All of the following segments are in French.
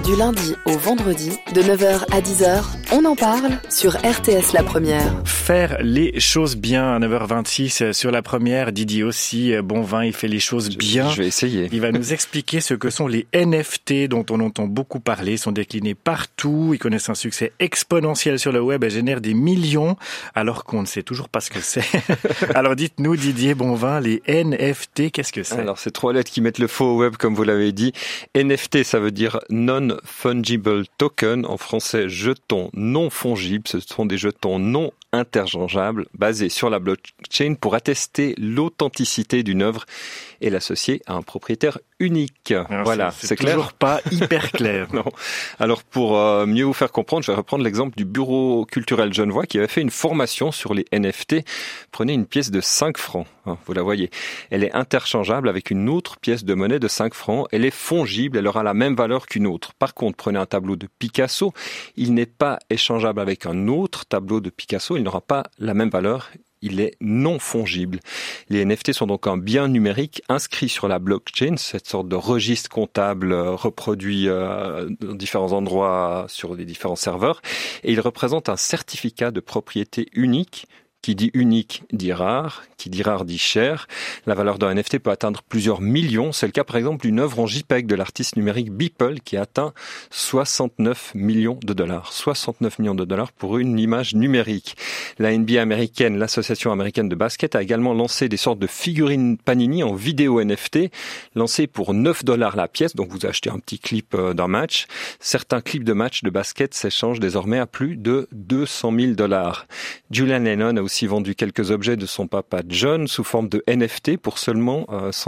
Du lundi au vendredi, de 9h à 10h, on en parle sur RTS La Première. Faire les choses bien à 9h26 sur La Première. Didier aussi, bon vin, il fait les choses bien. Je vais essayer. Il va nous expliquer ce que sont les NFT dont on entend beaucoup parler. Ils sont déclinés partout. Ils connaissent un succès exponentiel sur le web et génèrent des millions alors qu'on ne sait toujours pas ce que c'est. Alors dites-nous Didier Bonvin, les NFT, qu'est-ce que c'est? Alors c'est 3 lettres qui mettent le faux au web comme vous l'avez dit. NFT, ça veut dire Non-Fungible Token, en français jetons non fongibles. Ce sont des jetons non interchangeables basés sur la blockchain pour attester l'authenticité d'une œuvre et l'associer à un propriétaire unique. Alors voilà, c'est clair. Toujours pas hyper clair. Non. Alors pour mieux vous faire comprendre, je vais reprendre l'exemple du Bureau culturel genevois qui avait fait une formation sur les NFT. Prenez une pièce de 5 francs, vous la voyez. Elle est interchangeable avec une autre pièce de monnaie de 5 francs. Elle est fongible, elle aura la même valeur qu'une autre. Par contre, prenez un tableau de Picasso, il n'est pas échangeable avec un autre tableau de Picasso, il n'aura pas la même valeur. Il est non fongible. Les NFT sont donc un bien numérique inscrit sur la blockchain, cette sorte de registre comptable reproduit dans différents endroits sur les différents serveurs. Et il représente un certificat de propriété unique. Qui dit unique dit rare, qui dit rare dit cher. La valeur d'un NFT peut atteindre plusieurs millions. C'est le cas par exemple d'une œuvre en JPEG de l'artiste numérique Beeple qui atteint 69 millions de dollars. 69 millions de dollars pour une image numérique. La NBA américaine, l'association américaine de basket, a également lancé des sortes de figurines Panini en vidéo NFT, lancées pour 9 dollars la pièce. Donc vous achetez un petit clip d'un match. Certains clips de match de basket s'échangent désormais à plus de 200 000 dollars. Julian Lennon a aussi vendu quelques objets de son papa John sous forme de NFT pour seulement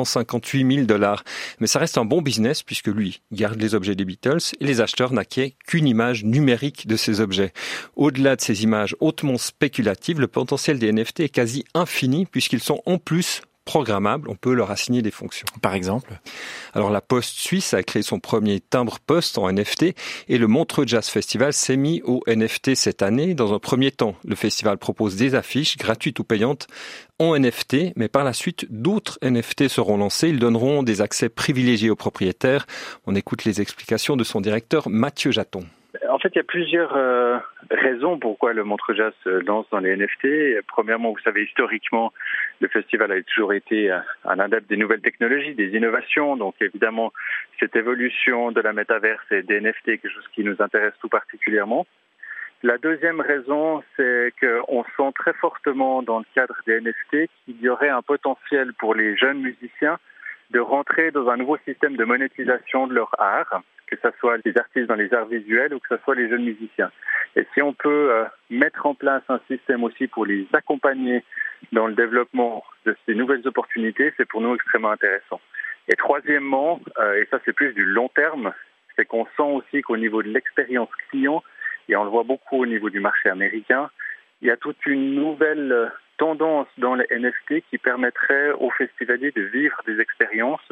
158 000 dollars. Mais ça reste un bon business puisque lui garde les objets des Beatles et les acheteurs n'acquièrent qu'une image numérique de ces objets. Au-delà de ces images hautement spéculatives, le potentiel des NFT est quasi infini puisqu'ils sont en plus programmables, on peut leur assigner des fonctions. Par exemple? Alors la Poste suisse a créé son premier timbre poste en NFT et le Montreux Jazz Festival s'est mis au NFT cette année. Dans un premier temps, le festival propose des affiches gratuites ou payantes en NFT, mais par la suite, d'autres NFT seront lancés. Ils donneront des accès privilégiés aux propriétaires. On écoute les explications de son directeur Mathieu Jaton. En fait, il y a plusieurs raisons pourquoi le Montreux Jazz se lance dans les NFT. Premièrement, vous savez, historiquement, le festival a toujours été un adepte des nouvelles technologies, des innovations. Donc, évidemment, cette évolution de la métaverse et des NFT est quelque chose qui nous intéresse tout particulièrement. La deuxième raison, c'est qu'on sent très fortement dans le cadre des NFT qu'il y aurait un potentiel pour les jeunes musiciens de rentrer dans un nouveau système de monétisation de leur art, que ce soit les artistes dans les arts visuels ou que ce soit les jeunes musiciens. Et si on peut mettre en place un système aussi pour les accompagner dans le développement de ces nouvelles opportunités, c'est pour nous extrêmement intéressant. Et troisièmement, et ça c'est plus du long terme, c'est qu'on sent aussi qu'au niveau de l'expérience client, et on le voit beaucoup au niveau du marché américain, il y a toute une nouvelle tendance dans les NFT qui permettrait aux festivaliers de vivre des expériences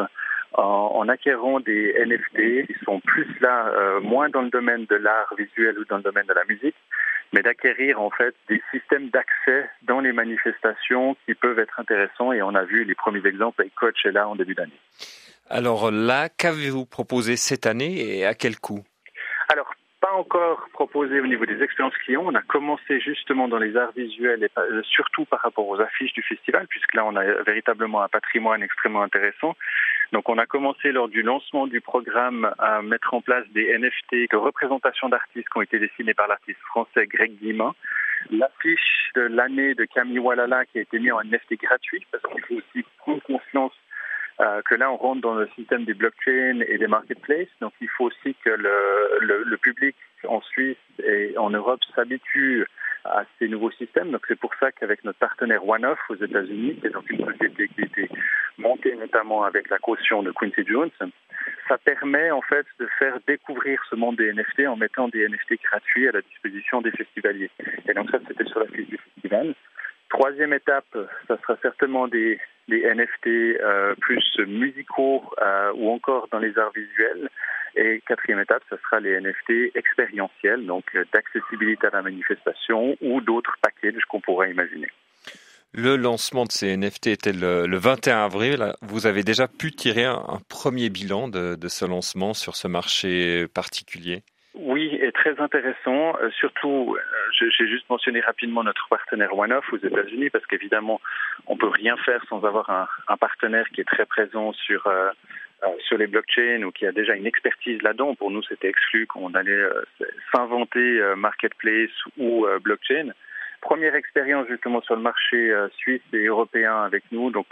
en acquérant des NFT qui sont plus là, moins dans le domaine de l'art visuel ou dans le domaine de la musique, mais d'acquérir en fait des systèmes d'accès dans les manifestations qui peuvent être intéressants. Et on a vu les premiers exemples avec Coachella en début d'année. Alors là, qu'avez-vous proposé cette année et à quel coût? Alors, pas encore proposé au niveau des expériences clients. On a commencé justement dans les arts visuels et surtout par rapport aux affiches du festival, puisque là on a véritablement un patrimoine extrêmement intéressant. Donc on a commencé lors du lancement du programme à mettre en place des NFT de représentation d'artistes qui ont été dessinés par l'artiste français Greg Guillemin. L'affiche de l'année de Camille Walala qui a été mise en NFT gratuit, parce qu'il faut aussi prendre conscience que là on rentre dans le système des blockchains et des marketplaces, donc il faut aussi que le public en Suisse et en Europe s'habitue à ces nouveaux systèmes. Donc c'est pour ça qu'avec notre partenaire OneOff aux États-Unis, qui est donc une société qui a été montée notamment avec la caution de Quincy Jones, ça permet en fait de faire découvrir ce monde des NFT en mettant des NFT gratuits à la disposition des festivaliers. Et donc ça c'était sur la fiche du festival. Troisième étape, ça sera certainement des NFT plus musicaux ou encore dans les arts visuels. Et quatrième étape, ce sera les NFT expérientiels, donc d'accessibilité à la manifestation ou d'autres packages qu'on pourrait imaginer. Le lancement de ces NFT était le 21 avril. Vous avez déjà pu tirer un premier bilan de ce lancement sur ce marché particulier? Oui, et très intéressant. Surtout, j'ai juste mentionné rapidement notre partenaire OneOff aux États-Unis, parce qu'évidemment, on peut rien faire sans avoir un partenaire qui est très présent sur les blockchains ou qui a déjà une expertise là-dedans. Pour nous, c'était exclu qu'on allait s'inventer marketplace ou blockchain. Première expérience justement sur le marché suisse et européen avec nous, donc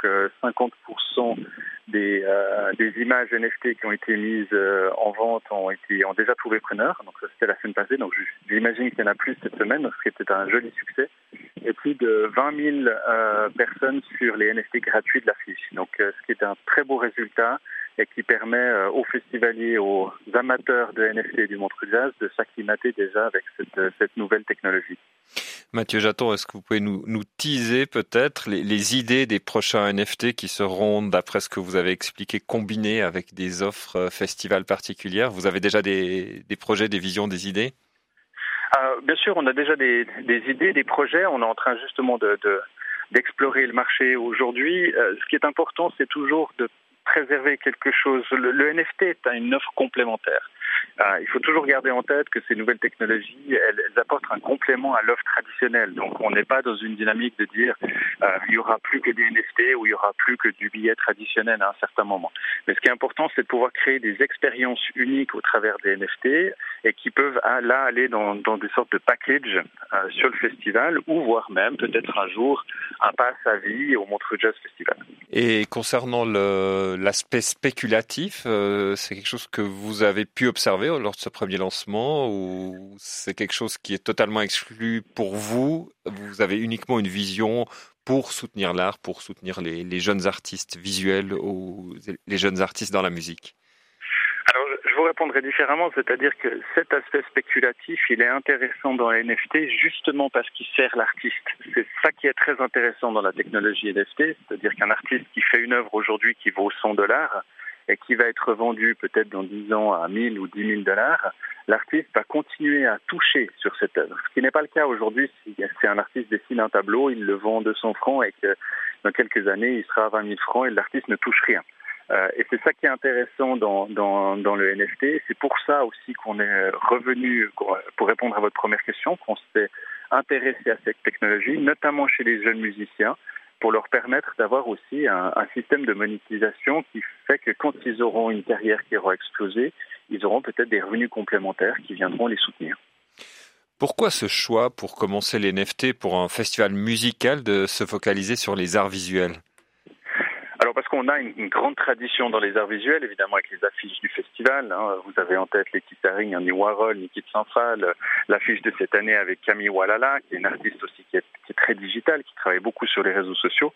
50% des images NFT qui ont été mises en vente ont déjà trouvé preneur. Donc ça c'était la semaine passée, donc j'imagine qu'il y en a plus cette semaine, donc ce qui était un joli succès. Et plus de 20 000 personnes sur les NFT gratuits de l'affiche. Donc ce qui est un très beau résultat et qui permet aux festivaliers, aux amateurs de NFT du Montreux Jazz de s'acclimater déjà avec cette nouvelle technologie. Mathieu Jaton, est-ce que vous pouvez nous teaser peut-être les idées des prochains NFT qui seront, d'après ce que vous avez expliqué, combinés avec des offres festivals particulières? Vous avez déjà des projets, des visions, des idées? Bien sûr, on a déjà des idées, des projets. On est en train justement d'explorer le marché aujourd'hui. Ce qui est important, c'est toujours de préserver quelque chose. Le NFT est une offre complémentaire. Il faut toujours garder en tête que ces nouvelles technologies, elles apportent un complément à l'offre traditionnelle. Donc, on n'est pas dans une dynamique de dire il y aura plus que des NFT ou il y aura plus que du billet traditionnel à un certain moment. Mais ce qui est important, c'est de pouvoir créer des expériences uniques au travers des NFT et qui peuvent aller dans des sortes de package sur le festival ou voire même peut-être un jour un pass à vie au Montreux Jazz Festival. Et concernant l'aspect spéculatif, c'est quelque chose que vous avez pu observer lors de ce premier lancement ou c'est quelque chose qui est totalement exclu pour vous? Vous avez uniquement une vision pour soutenir l'art, pour soutenir les jeunes artistes visuels ou les jeunes artistes dans la musique? Alors, je vous répondrai différemment, c'est-à-dire que cet aspect spéculatif, il est intéressant dans les NFT justement parce qu'il sert l'artiste. C'est ça qui est très intéressant dans la technologie NFT, c'est-à-dire qu'un artiste qui fait une œuvre aujourd'hui qui vaut $100 et qui va être vendue peut-être dans 10 ans à 1000 ou 10 000 $, l'artiste va continuer à toucher sur cette œuvre. Ce qui n'est pas le cas aujourd'hui. Si un artiste dessine un tableau, il le vend 200 francs et que dans quelques années, il sera à 20 000 francs et l'artiste ne touche rien. Et c'est ça qui est intéressant dans le NFT. C'est pour ça aussi qu'on est revenu, pour répondre à votre première question, qu'on s'est intéressé à cette technologie, notamment chez les jeunes musiciens, pour leur permettre d'avoir aussi un système de monétisation qui fait que quand ils auront une carrière qui aura explosé, ils auront peut-être des revenus complémentaires qui viendront les soutenir. Pourquoi ce choix pour commencer les NFT pour un festival musical de se focaliser sur les arts visuels? Alors parce qu'on a une grande tradition dans les arts visuels, évidemment avec les affiches du festival. Vous avez en tête les Haring, Andy Warhol, Niki Saint-Phal, l'affiche de cette année avec Camille Walala, qui est une artiste aussi qui est très digitale, qui travaille beaucoup sur les réseaux sociaux.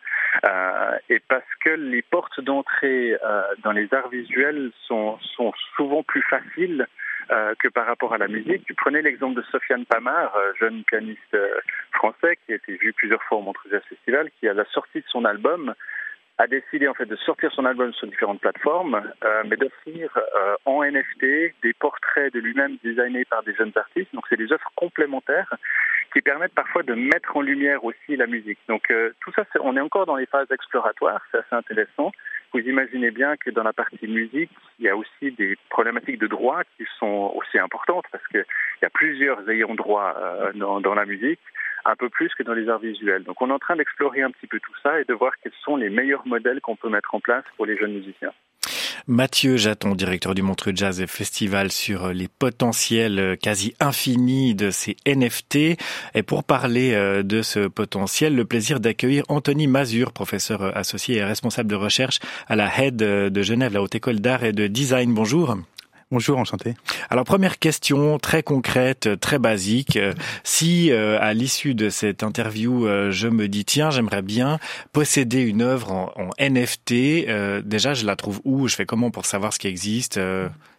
Et parce que les portes d'entrée dans les arts visuels sont souvent plus faciles que par rapport à la musique. Prenez l'exemple de Sofiane Pamar, jeune pianiste français qui a été vu plusieurs fois au Montreux Jazz Festival, qui à la sortie de son album a décidé en fait de sortir son album sur différentes plateformes, mais d'offrir en NFT des portraits de lui-même designés par des jeunes artistes. Donc c'est des œuvres complémentaires qui permettent parfois de mettre en lumière aussi la musique. Donc tout ça, on est encore dans les phases exploratoires, c'est assez intéressant. Vous imaginez bien que dans la partie musique, il y a aussi des problématiques de droit qui sont aussi importantes parce qu'il y a plusieurs ayants droit dans la musique, un peu plus que dans les arts visuels. Donc on est en train d'explorer un petit peu tout ça et de voir quels sont les meilleurs modèles qu'on peut mettre en place pour les jeunes musiciens. Mathieu Jaton, directeur du Montreux Jazz Festival, sur les potentiels quasi infinis de ces NFT. Et pour parler de ce potentiel, le plaisir d'accueillir Anthony Mazur, professeur associé et responsable de recherche à la HED de Genève, la Haute École d'Art et de Design. Bonjour. Bonjour, enchanté. Alors, première question très concrète, très basique. Si, à l'issue de cette interview, je me dis, tiens, j'aimerais bien posséder une œuvre en NFT, déjà, je la trouve où? Je fais comment pour savoir ce qui existe?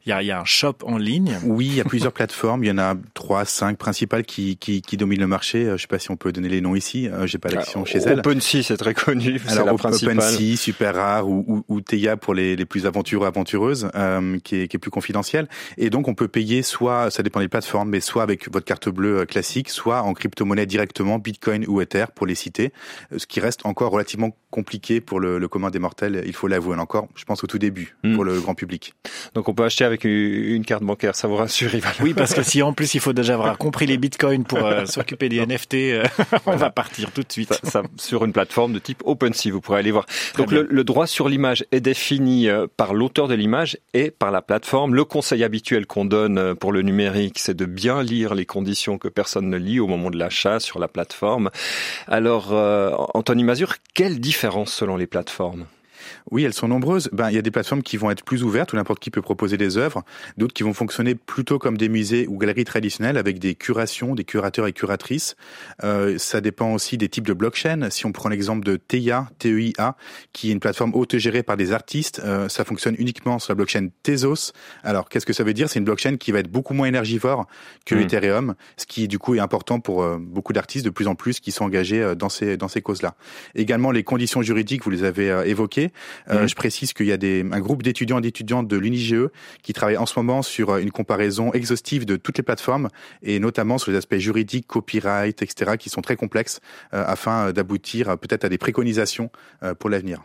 Il y a un shop en ligne. Oui, il y a plusieurs plateformes. Il y en a 3, 5 principales qui dominent le marché. Je sais pas si on peut donner les noms ici. J'ai pas d'action chez elles. OpenSea, c'est très connu. C'est la principale. OpenSea, Super-Rare ou Theia pour les plus aventureuses, qui est plus confidentielle. Et donc, on peut payer soit, ça dépend des plateformes, mais soit avec votre carte bleue classique, soit en crypto-monnaie directement, Bitcoin ou Ether pour les citer. Ce qui reste encore relativement compliqué pour le commun des mortels, il faut l'avouer. Encore, je pense au tout début, pour le grand public. Donc on peut acheter avec une carte bancaire, ça vous rassure, Yvan? Oui, parce que si en plus il faut déjà avoir compris les bitcoins pour s'occuper des NFT, on va partir tout de suite. Ça, sur une plateforme de type OpenSea, vous pourrez aller voir. Donc le droit sur l'image est défini par l'auteur de l'image et par la plateforme. Le conseil habituel qu'on donne pour le numérique, c'est de bien lire les conditions que personne ne lit au moment de l'achat sur la plateforme. Alors, Anthony Mazur, quelle différence selon les plateformes? Oui, elles sont nombreuses. Il y a des plateformes qui vont être plus ouvertes où n'importe qui peut proposer des œuvres, d'autres qui vont fonctionner plutôt comme des musées ou galeries traditionnelles avec des curations, des curateurs et curatrices. Ça dépend aussi des types de blockchain. Si on prend l'exemple de Theia, T-E-I-A, qui est une plateforme autogérée par des artistes, ça fonctionne uniquement sur la blockchain Tezos. Alors, qu'est-ce que ça veut dire? C'est une blockchain qui va être beaucoup moins énergivore que Ethereum, ce qui du coup est important pour beaucoup d'artistes de plus en plus qui sont engagés dans ces causes-là. Également, les conditions juridiques, vous les avez évoquées. Je précise qu'il y a un groupe d'étudiants et d'étudiantes de l'UNIGE qui travaillent en ce moment sur une comparaison exhaustive de toutes les plateformes et notamment sur les aspects juridiques, copyright, etc., qui sont très complexes afin d'aboutir peut-être à des préconisations pour l'avenir.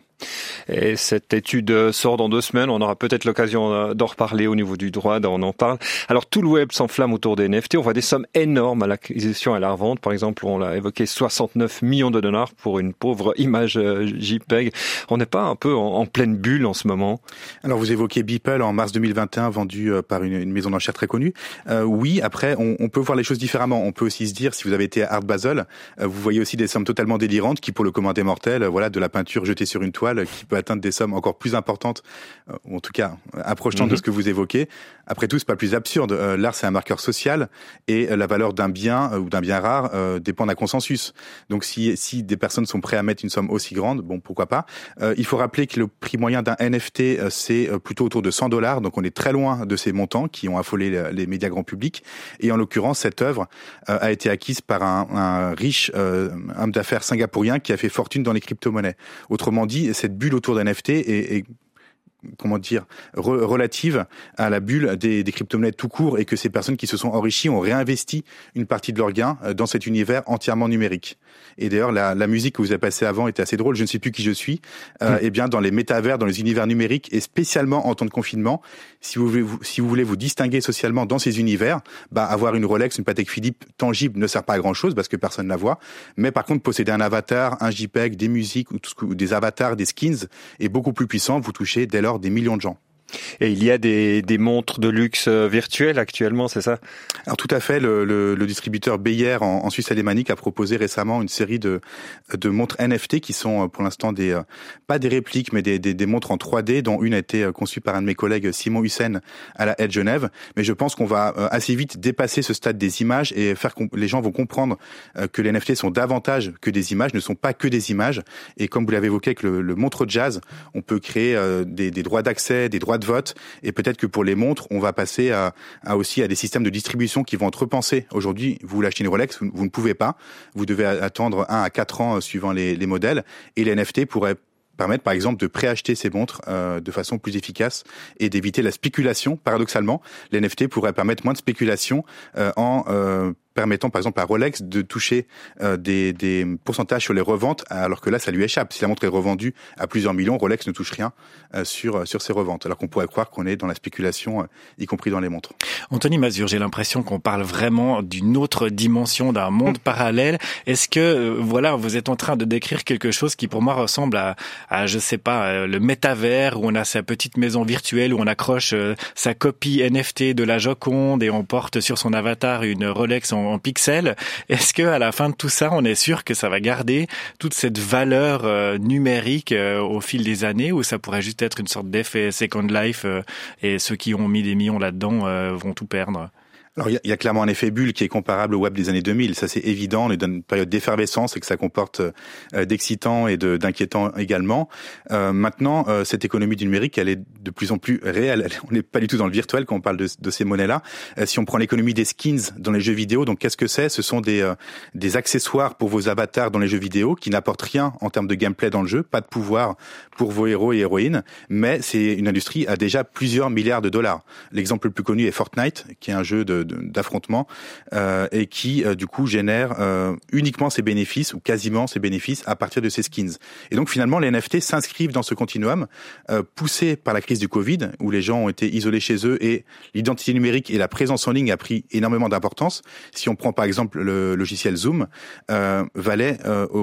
Et cette étude sort dans 2 semaines. On aura peut-être l'occasion d'en reparler au niveau du droit, on en parle. Alors, tout le web s'enflamme autour des NFT. On voit des sommes énormes à l'acquisition et à la revente. Par exemple, on l'a évoqué, 69 millions de dollars pour une pauvre image JPEG. On n'est pas un peu en pleine bulle en ce moment? Alors, vous évoquez Beeple en mars 2021, vendu par une maison d'enchères très connue. Oui, après, on peut voir les choses différemment. On peut aussi se dire, si vous avez été à Art Basel, vous voyez aussi des sommes totalement délirantes qui, pour le commun des mortels, de la peinture jetée sur une toile qui peut atteindre des sommes encore plus importantes, ou en tout cas approchant de ce que vous évoquez. Après tout, c'est pas plus absurde. L'art, c'est un marqueur social et la valeur d'un bien ou d'un bien rare dépend d'un consensus. Donc si des personnes sont prêtes à mettre une somme aussi grande, bon, pourquoi pas. Il faut rappeler que le prix moyen d'un NFT, c'est plutôt autour de $100, donc on est très loin de ces montants qui ont affolé les médias grand public. Et en l'occurrence, cette œuvre a été acquise par un riche homme d'affaires singapourien qui a fait fortune dans les crypto-monnaies. Autrement dit, cette bulle autour d'un NFT est relative à la bulle des crypto-monnaies tout court et que ces personnes qui se sont enrichies ont réinvesti une partie de leurs gains dans cet univers entièrement numérique. Et d'ailleurs, la musique que vous avez passée avant était assez drôle. Je ne sais plus qui je suis. Eh bien, dans les métavers, dans les univers numériques et spécialement en temps de confinement, si vous voulez vous distinguer socialement dans ces univers, avoir une Rolex, une Patek Philippe tangible ne sert pas à grand chose parce que personne ne la voit. Mais par contre, posséder un avatar, un JPEG, des musiques ou des avatars, des skins est beaucoup plus puissant. Vous touchez dès lors des millions de gens. Et il y a des montres de luxe virtuelles actuellement, c'est ça? Alors tout à fait, le distributeur Beyer en Suisse alémanique a proposé récemment une série de montres NFT qui sont pour l'instant pas des répliques mais des montres en 3D dont une a été conçue par un de mes collègues Simon Hussein à la Edge Genève. Mais je pense qu'on va assez vite dépasser ce stade des images et faire les gens vont comprendre que les NFT sont davantage que des images, ne sont pas que des images. Et comme vous l'avez évoqué avec le montre jazz, on peut créer des droits d'accès, des droits de vote et peut-être que pour les montres, on va passer aussi à des systèmes de distribution qui vont être repensés. Aujourd'hui, vous voulez acheter une Rolex, vous ne pouvez pas. Vous devez attendre 1 à 4 ans suivant les modèles et les NFT pourraient permettre par exemple de préacheter ces montres de façon plus efficace et d'éviter la spéculation. Paradoxalement, les NFT pourraient permettre moins de spéculation en permettant par exemple à Rolex de toucher des pourcentages sur les reventes, alors que là ça lui échappe. Si la montre est revendue à plusieurs millions, Rolex ne touche rien sur ses reventes, alors qu'on pourrait croire qu'on est dans la spéculation, y compris dans les montres. Anthony Mazur, j'ai l'impression qu'on parle vraiment d'une autre dimension, d'un monde parallèle. Est-ce que vous êtes en train de décrire quelque chose qui pour moi ressemble à je sais pas, le métavers où on a sa petite maison virtuelle où on accroche sa copie NFT de la Joconde et on porte sur son avatar une Rolex en pixels. Est-ce que à la fin de tout ça, on est sûr que ça va garder toute cette valeur numérique au fil des années, ou ça pourrait juste être une sorte d'effet Second Life et ceux qui ont mis des millions là-dedans vont tout perdre? Alors il y a clairement un effet bulle qui est comparable au web des années 2000, ça c'est évident, on est dans une période d'effervescence et que ça comporte d'excitant et d'inquiétant également. Maintenant, cette économie du numérique, elle est de plus en plus réelle, on n'est pas du tout dans le virtuel quand on parle de ces monnaies-là. Si on prend l'économie des skins dans les jeux vidéo, donc qu'est-ce que c'est ? Ce sont des accessoires pour vos avatars dans les jeux vidéo qui n'apportent rien en termes de gameplay dans le jeu, pas de pouvoir pour vos héros et héroïnes, mais c'est une industrie à déjà plusieurs milliards de dollars. L'exemple le plus connu est Fortnite, qui est un jeu d'affrontement et qui du coup génère uniquement ses bénéfices ou quasiment ses bénéfices à partir de ses skins. Et donc finalement les NFT s'inscrivent dans ce continuum poussé par la crise du Covid où les gens ont été isolés chez eux et l'identité numérique et la présence en ligne a pris énormément d'importance. Si on prend par exemple le logiciel Zoom valait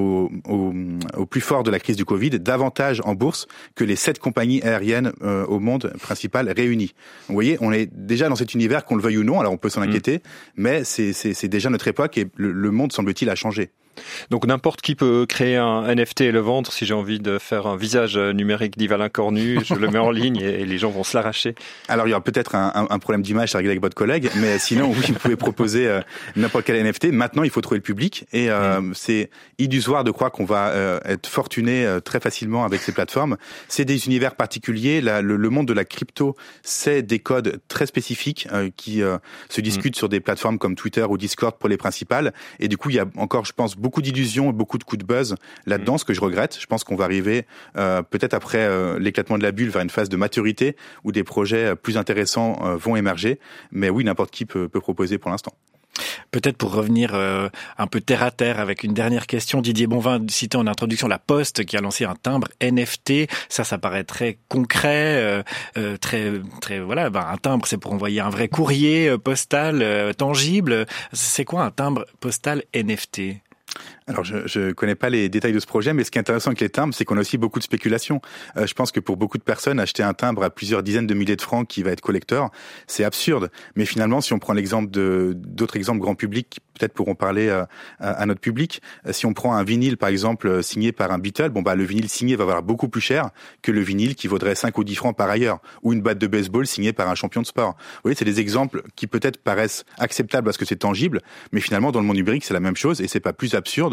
au plus fort de la crise du Covid davantage en bourse que les 7 compagnies aériennes au monde principales réunies. Vous voyez, on est déjà dans cet univers qu'on le veuille ou non, alors on peut s'en inquiéter, mais c'est déjà notre époque et le monde, semble-t-il, a changé. Donc n'importe qui peut créer un NFT et le vendre. Si j'ai envie de faire un visage numérique d'Yvalin Cornu, je le mets en ligne et les gens vont se l'arracher. Alors il y aura peut-être un problème d'image à régler avec votre collègue, mais sinon oui, vous pouvez proposer n'importe quel NFT. Maintenant il faut trouver le public et c'est illusoire de croire qu'on va être fortuné très facilement avec ces plateformes. C'est des univers particuliers. Le monde de la crypto, c'est des codes très spécifiques qui se discutent sur des plateformes comme Twitter ou Discord pour les principales. Et du coup il y a encore, je pense, beaucoup d'illusions et beaucoup de coups de buzz là-dedans, ce que je regrette. Je pense qu'on va arriver peut-être après l'éclatement de la bulle vers une phase de maturité où des projets plus intéressants vont émerger. Mais oui, n'importe qui peut proposer pour l'instant. Peut-être pour revenir un peu terre à terre avec une dernière question, Didier Bonvin citait en introduction La Poste qui a lancé un timbre NFT. Ça paraît très concret, très voilà. Un timbre, c'est pour envoyer un vrai courrier postal tangible. C'est quoi un timbre postal NFT ? Alors, je connais pas les détails de ce projet, mais ce qui est intéressant avec les timbres, c'est qu'on a aussi beaucoup de spéculation. Je pense que pour beaucoup de personnes, acheter un timbre à plusieurs dizaines de milliers de francs qui va être collector, c'est absurde. Mais finalement, si on prend l'exemple d'autres exemples grand public qui peut-être pourront parler à notre public, si on prend un vinyle, par exemple, signé par un Beatle, le vinyle signé va valoir beaucoup plus cher que le vinyle qui vaudrait 5 ou 10 francs par ailleurs, ou une batte de baseball signée par un champion de sport. Vous voyez, c'est des exemples qui peut-être paraissent acceptables parce que c'est tangible, mais finalement, dans le monde numérique, c'est la même chose et c'est pas plus absurde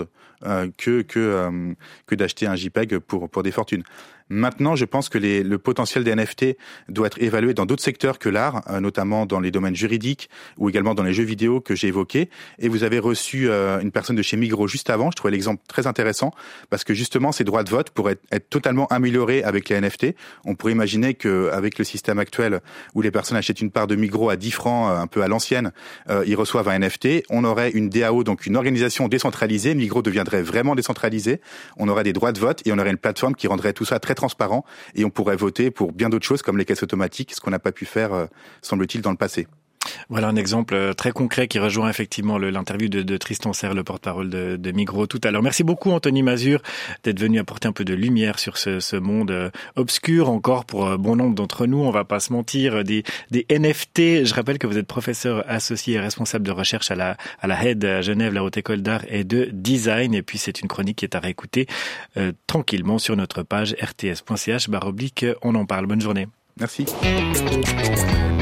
que d'acheter un JPEG pour des fortunes. Maintenant, je pense que le potentiel des NFT doit être évalué dans d'autres secteurs que l'art, notamment dans les domaines juridiques ou également dans les jeux vidéo que j'ai évoqués. Et vous avez reçu une personne de chez Migros juste avant. Je trouvais l'exemple très intéressant parce que justement, ces droits de vote pourraient être totalement améliorés avec les NFT. On pourrait imaginer qu'avec le système actuel où les personnes achètent une part de Migros à 10 francs, un peu à l'ancienne, ils reçoivent un NFT. On aurait une DAO, donc une organisation décentralisée. Migros deviendrait vraiment décentralisé. On aurait des droits de vote et on aurait une plateforme qui rendrait tout ça très transparent et on pourrait voter pour bien d'autres choses comme les caisses automatiques, ce qu'on n'a pas pu faire, semble-t-il, dans le passé. Voilà un exemple très concret qui rejoint effectivement l'interview de Tristan Serre, le porte-parole de Migros tout à l'heure. Merci beaucoup Anthony Mazur d'être venu apporter un peu de lumière sur ce monde obscur encore pour bon nombre d'entre nous. On va pas se mentir, des NFT. Je rappelle que vous êtes professeur associé et responsable de recherche à la HED à Genève, la Haute École d'Art et de Design. Et puis c'est une chronique qui est à réécouter tranquillement sur notre page rts.ch/on en parle. Bonne journée. Merci.